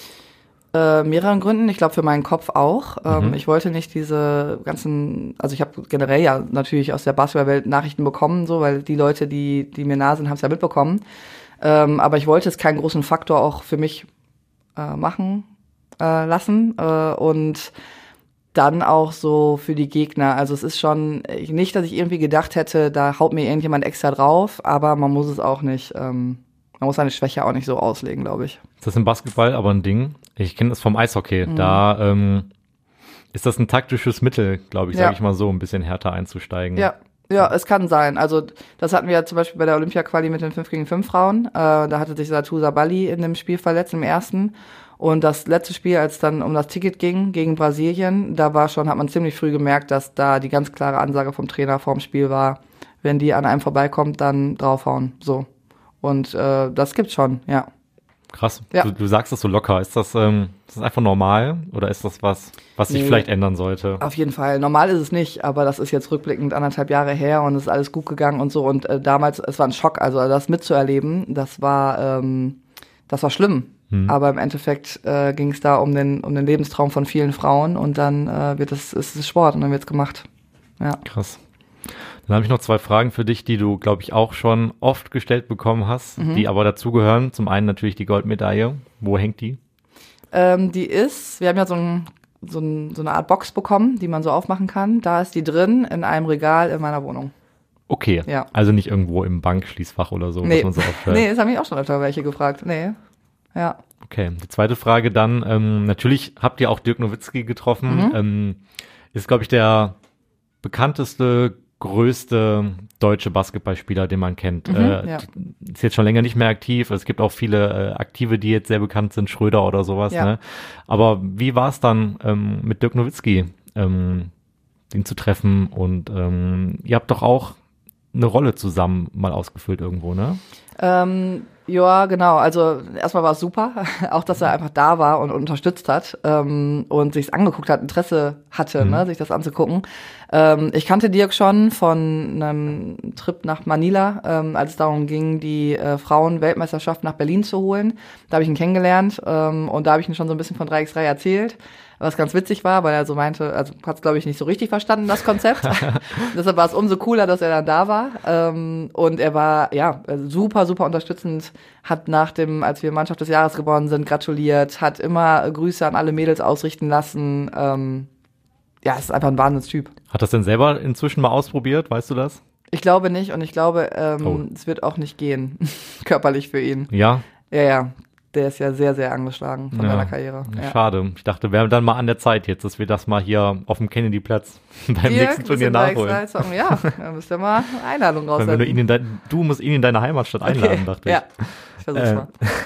Äh, mehreren Gründen. Ich glaube, für meinen Kopf auch. Ähm, mhm. Ich wollte nicht diese ganzen, also ich habe generell ja natürlich aus der Basketballwelt Nachrichten bekommen, so, weil die Leute, die die mir nah sind, haben es ja mitbekommen. Ähm, aber ich wollte es keinen großen Faktor auch für mich äh, machen äh, lassen äh, und dann auch so für die Gegner. Also es ist schon nicht, dass ich irgendwie gedacht hätte, da haut mir irgendjemand extra drauf, aber man muss es auch nicht, ähm, man muss seine Schwäche auch nicht so auslegen, glaube ich. Ist das im Basketball aber ein Ding? Ich kenne das vom Eishockey. Mhm. Da ähm, ist das ein taktisches Mittel, glaube ich, ja. sage ich mal so, ein bisschen härter einzusteigen. Ja. Ja, es kann sein. Also das hatten wir ja zum Beispiel bei der Olympia-Quali mit den fünf gegen fünf Frauen. Äh, da hatte sich Satou Sabali in dem Spiel verletzt, im ersten. Und das letzte Spiel, als dann um das Ticket ging, gegen Brasilien, da war schon, hat man ziemlich früh gemerkt, dass da die ganz klare Ansage vom Trainer vorm Spiel war, wenn die an einem vorbeikommt, dann draufhauen. So. Und äh, das gibt's schon, ja. Krass. Ja. Du, du sagst das so locker. Ist das, ähm, ist das einfach normal oder ist das was, was sich nee, vielleicht ändern sollte? Auf jeden Fall. Normal ist es nicht, aber das ist jetzt rückblickend anderthalb Jahre her und es ist alles gut gegangen und so. Und äh, damals, es war ein Schock, also das mitzuerleben, das war, ähm, das war schlimm. Hm. Aber im Endeffekt äh, ging es da um den, um den Lebenstraum von vielen Frauen und dann äh, wird es, ist es Sport und dann wird's gemacht. Ja. Krass. Dann habe ich noch zwei Fragen für dich, die du, glaube ich, auch schon oft gestellt bekommen hast, mhm. die aber dazugehören. Zum einen natürlich die Goldmedaille. Wo hängt die? Ähm, die ist, wir haben ja so, ein, so, ein, so eine Art Box bekommen, die man so aufmachen kann. Da ist die drin in einem Regal in meiner Wohnung. Okay, ja. Also nicht irgendwo im Bankschließfach oder so, nee. was man so aufhört. Nee, das haben mich auch schon öfter welche gefragt. Nee, ja. Okay, die zweite Frage dann, ähm, natürlich habt ihr auch Dirk Nowitzki getroffen. Mhm. Ähm, ist, glaube ich, der bekannteste, größte deutsche Basketballspieler, den man kennt. Mhm, äh, ja. Ist jetzt schon länger nicht mehr aktiv. Es gibt auch viele äh, Aktive, die jetzt sehr bekannt sind, Schröder oder sowas. Ja. Ne? Aber wie war es dann ähm, mit Dirk Nowitzki, ähm, ihn zu treffen? Und ähm, ihr habt doch auch eine Rolle zusammen mal ausgefüllt irgendwo, ne? Ähm, ja, genau. Also erstmal war es super, auch dass er einfach da war und unterstützt hat ähm, und sich's angeguckt hat, Interesse hatte, mhm. ne, sich das anzugucken. Ähm, ich kannte Dirk schon von einem Trip nach Manila, ähm, als es darum ging, die äh, Frauen-Weltmeisterschaft nach Berlin zu holen. Da habe ich ihn kennengelernt ähm, und da habe ich ihm schon so ein bisschen von drei gegen drei erzählt. Was ganz witzig war, weil er so meinte, also hat es, glaube ich, nicht so richtig verstanden, das Konzept. Deshalb war es umso cooler, dass er dann da war. Ähm, und er war, ja, super, super unterstützend, hat nach dem, als wir Mannschaft des Jahres geworden sind, gratuliert, hat immer Grüße an alle Mädels ausrichten lassen. Ähm, ja, ist einfach ein Wahnsinnstyp. Hat das denn selber inzwischen mal ausprobiert, weißt du das? Ich glaube nicht und ich glaube, ähm, oh. es wird auch nicht gehen, körperlich für ihn. Ja? Ja, ja. Der ist ja sehr, sehr angeschlagen von ja, seiner Karriere. Ja. Schade. Ich dachte, wäre dann mal an der Zeit jetzt, dass wir das mal hier auf dem Kennedy-Platz beim Dirk, nächsten Turnier nachholen. Ja, da müsst ihr mal eine Einladung raussenden. Wenn du, ihn in dein, du musst ihn in deine Heimatstadt einladen, okay. dachte ich. Ja, ich versuch's äh, mal.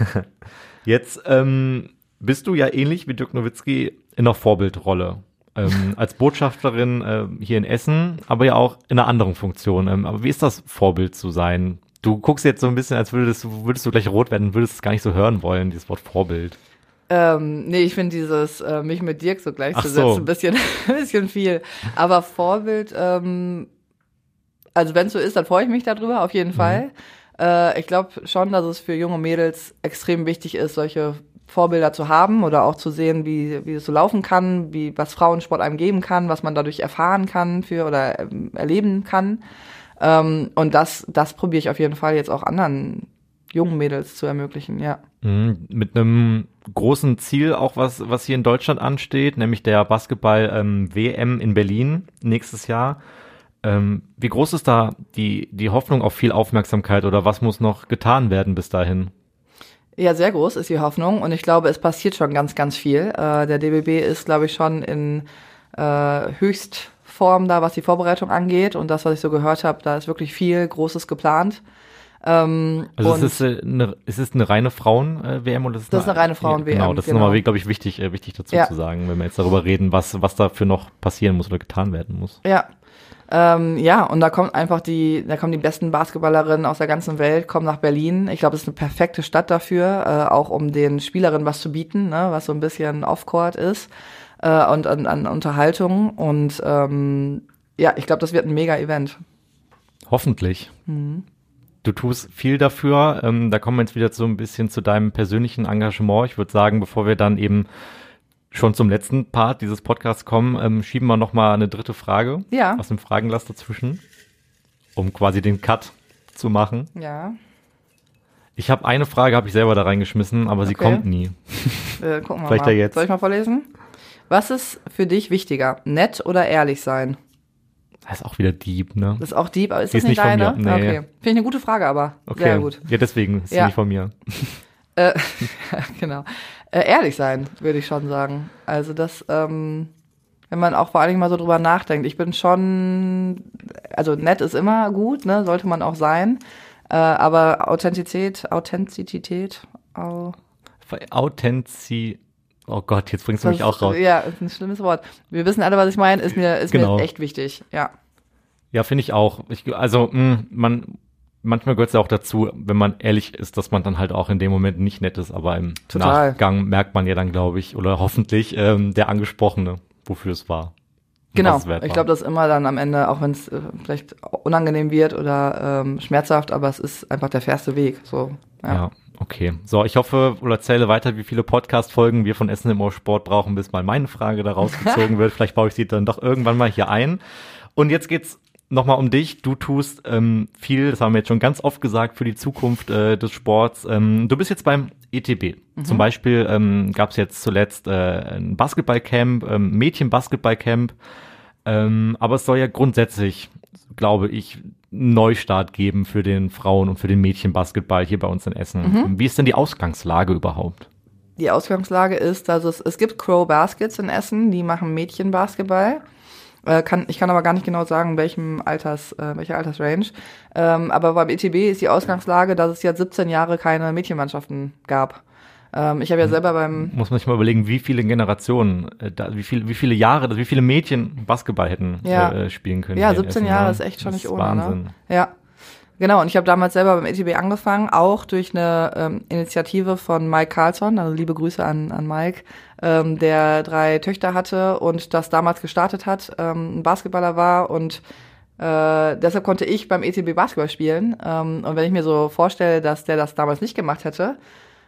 Jetzt ähm, bist du ja ähnlich wie Dirk Nowitzki in einer Vorbildrolle. Ähm, als Botschafterin äh, hier in Essen, aber ja auch in einer anderen Funktion. Ähm, aber wie ist das, Vorbild zu sein? Du guckst jetzt so ein bisschen, als würdest du, würdest du gleich rot werden, würdest es gar nicht so hören wollen, dieses Wort Vorbild. Ähm, nee, ich finde dieses, äh, mich mit Dirk so gleichzusetzen, so. ein bisschen, ein bisschen viel. Aber Vorbild, ähm, also wenn es so ist, dann freue ich mich darüber, auf jeden mhm. Fall. Äh, ich glaube schon, dass es für junge Mädels extrem wichtig ist, solche Vorbilder zu haben oder auch zu sehen, wie wie es so laufen kann, wie was Frauensport einem geben kann, was man dadurch erfahren kann für oder ähm, erleben kann. Ähm, und das das probiere ich auf jeden Fall jetzt auch anderen jungen Mädels zu ermöglichen, ja. Mhm, mit einem großen Ziel auch, was was hier in Deutschland ansteht, nämlich der Basketball-W M in Berlin nächstes Jahr. Ähm, wie groß ist da die die Hoffnung auf viel Aufmerksamkeit oder was muss noch getan werden bis dahin? Ja, sehr groß ist die Hoffnung und ich glaube, es passiert schon ganz, ganz viel. Äh, der D B B ist, glaube ich, schon in äh, Höchstform da, was die Vorbereitung angeht und das, was ich so gehört habe, da ist wirklich viel Großes geplant. Ähm, also ist es, äh, eine, ist es eine reine Frauen-W M oder ist es das ist eine reine Frauen-W M? Genau, das genau. ist nochmal, glaube ich, wichtig, äh, wichtig dazu ja. zu sagen, wenn wir jetzt darüber reden, was was dafür noch passieren muss oder getan werden muss. Ja. Ähm, ja, und da kommt einfach die, da kommen die besten Basketballerinnen aus der ganzen Welt, kommen nach Berlin. Ich glaube, es ist eine perfekte Stadt dafür, äh, auch um den Spielerinnen was zu bieten, ne, was so ein bisschen Off-Court ist äh, und an, an Unterhaltung. Und ähm, ja, ich glaube, das wird ein Mega-Event. Hoffentlich. Mhm. Du tust viel dafür. Ähm, da kommen wir jetzt wieder so ein bisschen zu deinem persönlichen Engagement. Ich würde sagen, bevor wir dann eben schon zum letzten Part dieses Podcasts kommen, ähm, schieben wir nochmal eine dritte Frage ja. aus dem Fragenlaster dazwischen, um quasi den Cut zu machen. Ja. Ich habe eine Frage, habe ich selber da reingeschmissen, aber okay. sie kommt nie. Äh, gucken wir Vielleicht mal. Ja jetzt. Soll ich mal vorlesen? Was ist für dich wichtiger, nett oder ehrlich sein? Das ist auch wieder deep, ne? Das ist auch deep, aber ist die das ist nicht, nicht deine? Von mir. Nee. Okay. Finde ich eine gute Frage, aber okay. sehr gut. Ja, deswegen ist sie ja. nicht von mir. Äh, genau. Äh, ehrlich sein, würde ich schon sagen. Also das, ähm, wenn man auch vor allen Dingen mal so drüber nachdenkt. Ich bin schon, also nett ist immer gut, ne, sollte man auch sein. Äh, aber Authentizität, Authentizität, au Authentizität. Oh Gott, jetzt bringst du mich auch raus. Ja, ist ein schlimmes Wort. Wir wissen alle, was ich meine, ist mir, ist genau. mir echt wichtig, ja. Ja, finde ich auch. Ich, also, mh, man, manchmal gehört es ja auch dazu, wenn man ehrlich ist, dass man dann halt auch in dem Moment nicht nett ist, aber im Total. Nachgang merkt man ja dann, glaube ich, oder hoffentlich ähm, der Angesprochene, wofür es war. Genau, ich glaube, das ist immer dann am Ende, auch wenn es äh, vielleicht unangenehm wird oder ähm, schmerzhaft, aber es ist einfach der fairste Weg. So, ja. ja, okay. So, ich hoffe oder erzähle weiter, wie viele Podcast-Folgen wir von Essen im Ohr Sport brauchen, bis mal meine Frage da rausgezogen wird. Vielleicht baue ich sie dann doch irgendwann mal hier ein. Und jetzt geht's nochmal um dich. Du tust ähm, viel, das haben wir jetzt schon ganz oft gesagt, für die Zukunft äh, des Sports. Ähm, du bist jetzt beim E T B. Mhm. Zum Beispiel ähm, gab es jetzt zuletzt äh, ein Basketballcamp, ähm, Mädchen-Basketballcamp. Ähm, aber es soll ja grundsätzlich, glaube ich, einen Neustart geben für den Frauen- und für den Mädchenbasketball hier bei uns in Essen. Mhm. Wie ist denn die Ausgangslage überhaupt? Die Ausgangslage ist, dass es, es gibt Crow Baskets in Essen, die machen Mädchenbasketball. Äh, kann, ich kann aber gar nicht genau sagen, welchem Alters, äh, welcher Altersrange. Ähm, aber beim E T B ist die Ausgangslage, dass es jetzt siebzehn Jahre keine Mädchenmannschaften gab. Ähm, ich habe ja selber beim... Muss man sich mal überlegen, wie viele Generationen, äh, da, wie, viel, wie viele Jahre, wie viele Mädchen Basketball hätten ja. äh, spielen können. Ja, siebzehn Jahre ist echt schon das nicht ohne. Wahnsinn. Ne? Ja, genau. Und ich habe damals selber beim E T B angefangen, auch durch eine ähm, Initiative von Mike Carlson, also liebe Grüße an, an Mike, ähm, der drei Töchter hatte und das damals gestartet hat, ähm, ein Basketballer war und äh, deshalb konnte ich beim E T B Basketball spielen. Ähm, und wenn ich mir so vorstelle, dass der das damals nicht gemacht hätte,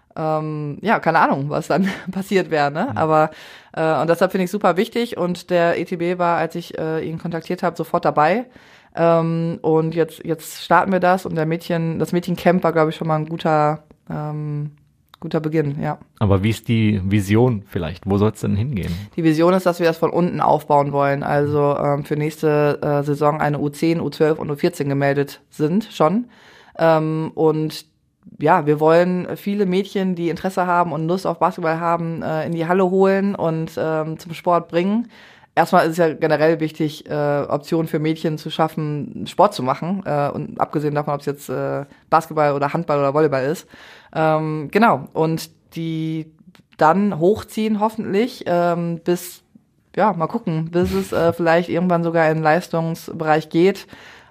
Ähm, ja, keine Ahnung, was dann passiert wäre, ne? Mhm. Aber äh, und deshalb finde ich super wichtig und der E T B war, als ich äh, ihn kontaktiert habe, sofort dabei. Ähm, und jetzt jetzt starten wir das und der Mädchen, das Mädchencamp war, glaube ich, schon mal ein guter ähm, guter Beginn, ja. Aber wie ist die Vision vielleicht? Wo soll es denn hingehen? Die Vision ist, dass wir das von unten aufbauen wollen. Also ähm, für nächste äh, Saison eine U zehn, U zwölf und U vierzehn gemeldet sind schon. Ähm, und ja, wir wollen viele Mädchen, die Interesse haben und Lust auf Basketball haben, äh, in die Halle holen und ähm, zum Sport bringen. Erstmal ist es ja generell wichtig, äh, Optionen für Mädchen zu schaffen, Sport zu machen. Äh, und abgesehen davon, ob es jetzt äh, Basketball oder Handball oder Volleyball ist. Ähm, genau. Und die dann hochziehen hoffentlich ähm, bis, ja, mal gucken, bis es äh, vielleicht irgendwann sogar in den Leistungsbereich geht.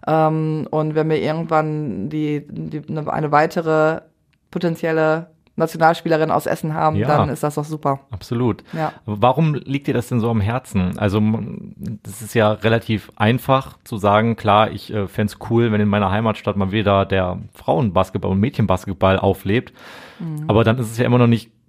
Um, und wenn wir irgendwann die, die eine weitere potenzielle Nationalspielerin aus Essen haben, ja, dann ist das doch super. Absolut. Ja. Warum liegt dir das denn so am Herzen? Also das ist ja relativ einfach zu sagen, klar, ich äh, fände es cool, wenn in meiner Heimatstadt mal wieder der Frauenbasketball und Mädchenbasketball auflebt. Mhm. Aber dann ist es ja immer noch nicht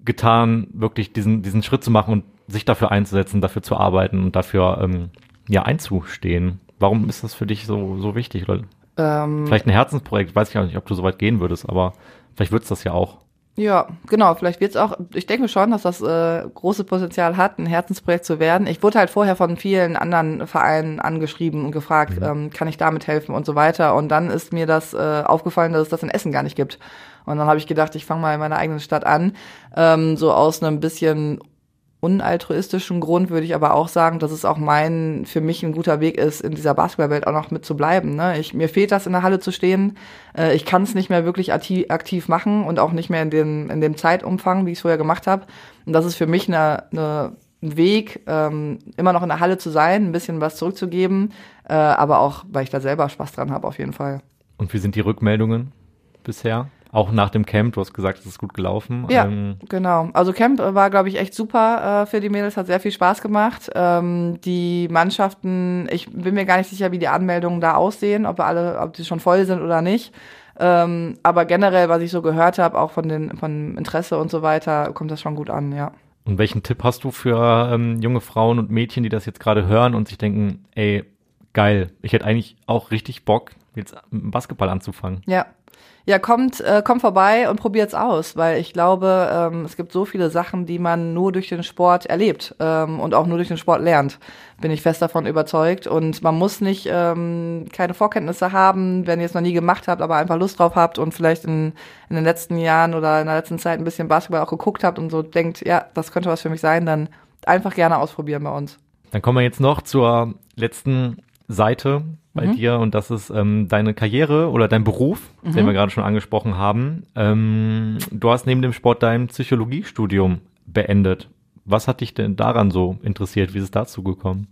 getan, wirklich diesen, diesen Schritt zu machen und sich dafür einzusetzen, dafür zu arbeiten und dafür ähm, ja einzustehen? Warum ist das für dich so, so wichtig? Oder ähm, vielleicht ein Herzensprojekt, weiß ich auch nicht, ob du so weit gehen würdest, aber vielleicht wird's das ja auch. Ja, genau, vielleicht wird's auch, ich denke schon, dass das äh, große Potenzial hat, ein Herzensprojekt zu werden. Ich wurde halt vorher von vielen anderen Vereinen angeschrieben und gefragt, mhm. ähm, kann ich damit helfen und so weiter. Und dann ist mir das äh, aufgefallen, dass es das in Essen gar nicht gibt. Und dann habe ich gedacht, ich fange mal in meiner eigenen Stadt an, ähm, so aus einem bisschen unaltruistischen Grund würde ich aber auch sagen, dass es auch mein, für mich ein guter Weg ist, in dieser Basketballwelt auch noch mit zu bleiben. Ne? Ich, mir fehlt das, in der Halle zu stehen. Äh, ich kann es nicht mehr wirklich aktiv, aktiv machen und auch nicht mehr in dem, in dem Zeitumfang, wie ich es vorher gemacht habe. Und das ist für mich eine, eine, ein Weg, ähm, immer noch in der Halle zu sein, ein bisschen was zurückzugeben, äh, aber auch, weil ich da selber Spaß dran habe, auf jeden Fall. Und wie sind die Rückmeldungen bisher? Auch nach dem Camp, du hast gesagt, es ist gut gelaufen. Ja, ähm, genau. Also Camp war, glaube ich, echt super äh, für die Mädels, hat sehr viel Spaß gemacht. Ähm, die Mannschaften, ich bin mir gar nicht sicher, wie die Anmeldungen da aussehen, ob wir alle, ob die schon voll sind oder nicht. Ähm, aber generell, was ich so gehört habe, auch von den von Interesse und so weiter, kommt das schon gut an, ja. Und welchen Tipp hast du für ähm, junge Frauen und Mädchen, die das jetzt gerade hören und sich denken, ey, geil, ich hätte eigentlich auch richtig Bock, jetzt mit dem Basketball anzufangen? Ja. Ja, kommt, äh, kommt vorbei und probiert's aus, weil ich glaube, ähm, es gibt so viele Sachen, die man nur durch den Sport erlebt ähm, und auch nur durch den Sport lernt. Bin ich fest davon überzeugt. Und man muss nicht ähm, keine Vorkenntnisse haben, wenn ihr es noch nie gemacht habt, aber einfach Lust drauf habt und vielleicht in, in den letzten Jahren oder in der letzten Zeit ein bisschen Basketball auch geguckt habt und so denkt, ja, das könnte was für mich sein, dann einfach gerne ausprobieren bei uns. Dann kommen wir jetzt noch zur letzten Seite bei mhm. dir und das ist ähm, deine Karriere oder dein Beruf, mhm. den wir gerade schon angesprochen haben. Ähm, du hast neben dem Sport dein Psychologiestudium beendet. Was hat dich denn daran so interessiert? Wie ist es dazu gekommen?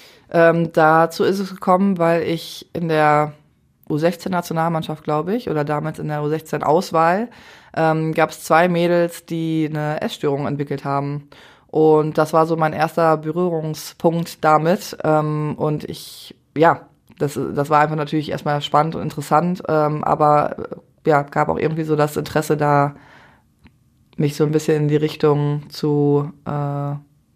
Ähm, dazu ist es gekommen, weil ich in der U sechzehn Nationalmannschaft, glaube ich, oder damals in der U sechzehn Auswahl, ähm, gab es zwei Mädels, die eine Essstörung entwickelt haben. Und das war so mein erster Berührungspunkt damit. Ähm, und ich, ja, das, das war einfach natürlich erstmal spannend und interessant. Ähm, aber ja, gab auch irgendwie so das Interesse da, mich so ein bisschen in die Richtung zu, äh,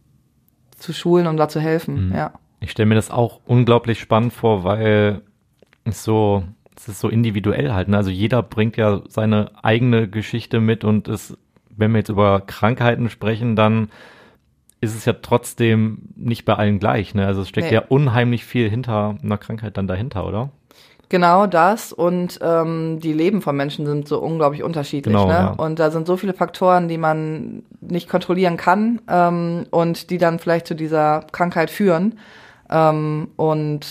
zu schulen und da zu helfen, mhm. ja. Ich stelle mir das auch unglaublich spannend vor, weil es so, es ist so individuell halt, ne? Also jeder bringt ja seine eigene Geschichte mit und es, wenn wir jetzt über Krankheiten sprechen, dann ist es ja trotzdem nicht bei allen gleich, ne? Also es steckt nee. ja unheimlich viel hinter einer Krankheit dann dahinter, oder? Genau das und ähm, die Leben von Menschen sind so unglaublich unterschiedlich, genau, ne? Ja. Und da sind so viele Faktoren, die man nicht kontrollieren kann ähm, und die dann vielleicht zu dieser Krankheit führen. Ähm, und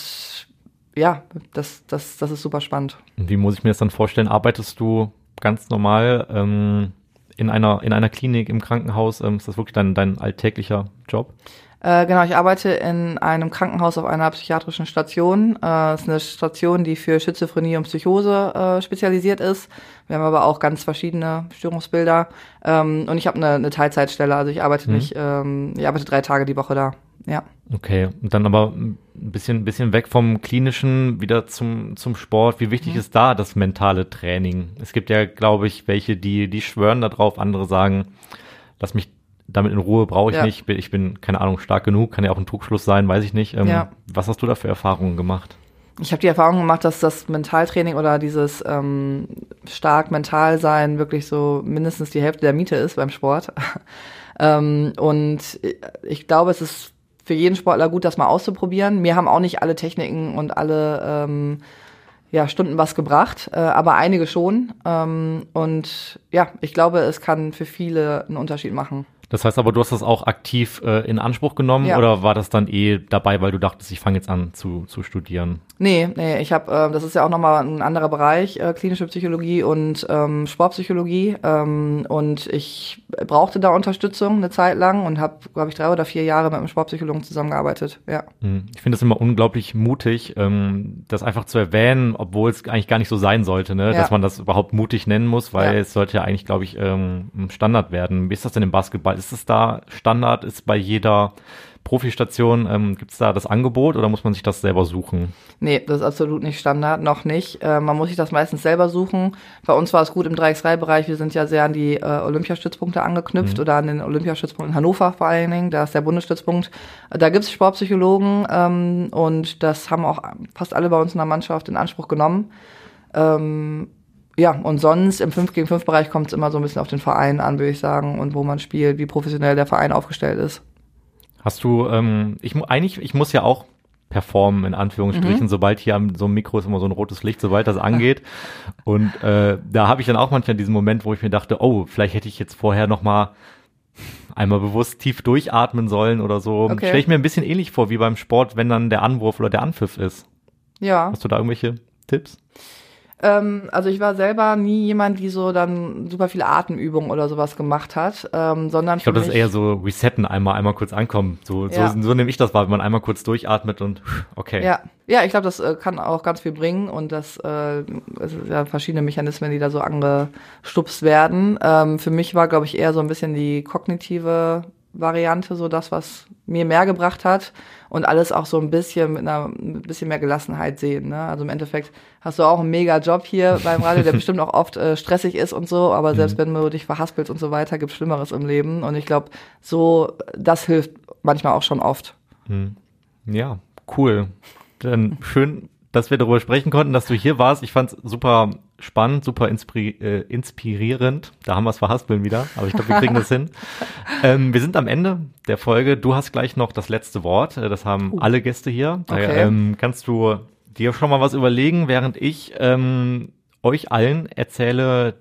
ja, das, das, das ist super spannend. Und wie muss ich mir das dann vorstellen? Arbeitest du ganz normal ähm, in einer in einer Klinik im Krankenhaus? Ähm, ist das wirklich dein, dein alltäglicher Job? Äh, genau, ich arbeite in einem Krankenhaus auf einer psychiatrischen Station. Äh, es ist eine Station, die für Schizophrenie und Psychose äh, spezialisiert ist. Wir haben aber auch ganz verschiedene Störungsbilder. Ähm, und ich habe eine, eine Teilzeitstelle, also ich arbeite mhm. nicht, ähm, ich arbeite drei Tage die Woche da. Ja. Okay, und dann aber ein bisschen, bisschen weg vom Klinischen, wieder zum, zum Sport. Wie wichtig mhm. ist da das mentale Training? Es gibt ja, glaube ich, welche, die, die schwören da drauf, andere sagen, lass mich damit in Ruhe, brauche ich ja. nicht. Ich bin, keine Ahnung, stark genug, kann ja auch ein Trugschluss sein, weiß ich nicht. Ähm, ja. Was hast du da für Erfahrungen gemacht? Ich habe die Erfahrung gemacht, dass das Mentaltraining oder dieses ähm, stark mental sein wirklich so mindestens die Hälfte der Miete ist beim Sport. ähm, und ich glaube, es ist für jeden Sportler gut, das mal auszuprobieren. Mir haben auch nicht alle Techniken und alle ähm, ja, Stunden was gebracht, äh, aber einige schon. Ähm, und ja, ich glaube, es kann für viele einen Unterschied machen. Das heißt aber, du hast das auch aktiv äh, in Anspruch genommen ja. oder war das dann eh dabei, weil du dachtest, ich fange jetzt an zu, zu studieren? Nee, nee, ich habe, äh, das ist ja auch nochmal ein anderer Bereich, äh, klinische Psychologie und ähm, Sportpsychologie ähm, und ich brauchte da Unterstützung eine Zeit lang und habe, glaube ich, drei oder vier Jahre mit einem Sportpsychologen zusammengearbeitet, ja. Ich finde es immer unglaublich mutig, ähm, das einfach zu erwähnen, obwohl es eigentlich gar nicht so sein sollte, ne, ja. dass man das überhaupt mutig nennen muss, weil ja. es sollte ja eigentlich, glaube ich, ähm, Standard werden. Wie ist das denn im Basketball? Ist es da Standard, ist bei jeder Profistation, ähm, gibt es da das Angebot oder muss man sich das selber suchen? Nee, das ist absolut nicht Standard, noch nicht. Äh, man muss sich das meistens selber suchen. Bei uns war es gut im Dreiecksreibereich. Wir sind ja sehr an die äh, Olympiastützpunkte angeknüpft mhm. oder an den Olympiastützpunkt in Hannover vor allen Dingen. Da ist der Bundesstützpunkt. Da gibt es Sportpsychologen ähm, und das haben auch fast alle bei uns in der Mannschaft in Anspruch genommen. Ähm, ja, und sonst im fünf gegen fünf Bereich kommt es immer so ein bisschen auf den Verein an, würde ich sagen, und wo man spielt, wie professionell der Verein aufgestellt ist. Hast du, ähm, ich eigentlich, ich muss ja auch performen, in Anführungsstrichen, mhm. sobald hier am so einem Mikro ist immer so ein rotes Licht, sobald das angeht. Und äh, da habe ich dann auch manchmal diesen Moment, wo ich mir dachte, oh, vielleicht hätte ich jetzt vorher noch mal einmal bewusst tief durchatmen sollen oder so. Okay. Stelle ich mir ein bisschen ähnlich vor, wie beim Sport, wenn dann der Anwurf oder der Anpfiff ist. Ja. Hast du da irgendwelche Tipps? Ähm, also ich war selber nie jemand, die so dann super viele Atemübungen oder sowas gemacht hat, ähm, sondern ich glaube, das ist eher so resetten, einmal einmal kurz ankommen. So, ja. so, so nehme ich das wahr, wenn man einmal kurz durchatmet und okay. Ja, ja, ich glaube, das äh, kann auch ganz viel bringen und das äh, es ist ja verschiedene Mechanismen, die da so angestupst werden. Ähm, für mich war, glaube ich, eher so ein bisschen die kognitive Variante, so das, was mir mehr gebracht hat und alles auch so ein bisschen mit einer ein bisschen mehr Gelassenheit sehen. Ne? Also im Endeffekt hast du auch einen mega Job hier beim Radio, der bestimmt auch oft äh, stressig ist und so, aber selbst mhm. wenn du dich verhaspelst und so weiter, gibt's Schlimmeres im Leben und ich glaube, so das hilft manchmal auch schon oft. Mhm. Ja, cool. Dann schön, dass wir darüber sprechen konnten, dass du hier warst. Ich fand's super spannend, super inspiri- äh, inspirierend. Da haben wir es verhaspeln wieder, aber ich glaube, wir kriegen das hin. Ähm, wir sind am Ende der Folge. Du hast gleich noch das letzte Wort. Das haben uh. alle Gäste hier. Okay. Da ähm, kannst du dir schon mal was überlegen, während ich ähm, euch allen erzähle,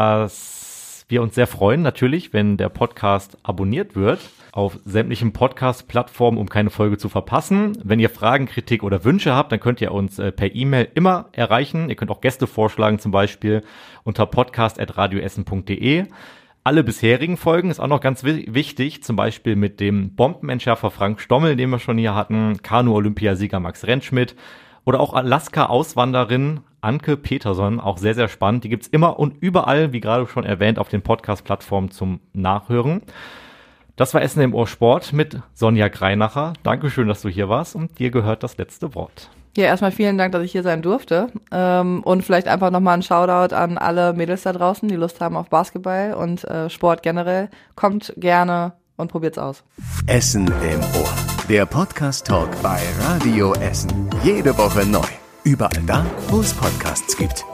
dass wir uns sehr freuen, natürlich, wenn der Podcast abonniert wird auf sämtlichen Podcast-Plattformen, um keine Folge zu verpassen. Wenn ihr Fragen, Kritik oder Wünsche habt, dann könnt ihr uns äh, per E-Mail immer erreichen. Ihr könnt auch Gäste vorschlagen, zum Beispiel unter podcast at radioessen punkt de. Alle bisherigen Folgen ist auch noch ganz wi- wichtig, zum Beispiel mit dem Bombenentschärfer Frank Stommel, den wir schon hier hatten, Kanu-Olympiasieger Max Rentschmidt oder auch Alaska-Auswanderin Anke Peterson, auch sehr, sehr spannend. Die gibt's immer und überall, wie gerade schon erwähnt, auf den Podcast-Plattformen zum Nachhören. Das war Essen im Ohr Sport mit Sonja Greinacher. Dankeschön, dass du hier warst und dir gehört das letzte Wort. Ja, erstmal vielen Dank, dass ich hier sein durfte. Ähm, und vielleicht einfach nochmal ein Shoutout an alle Mädels da draußen, die Lust haben auf Basketball und äh, Sport generell. Kommt gerne und probiert's aus. Essen im Ohr. Der Podcast-Talk bei Radio Essen. Jede Woche neu. Überall da, wo es Podcasts gibt.